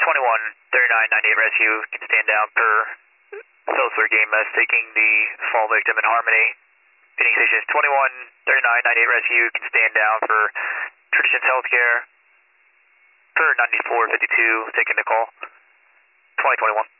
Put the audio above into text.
213998 rescue can stand down per Phillipsburg EMS taking the fall victim in Harmony. Phoenix Stations 213998 rescue can stand down for Traditions Healthcare per 9452 taking the call. 2021.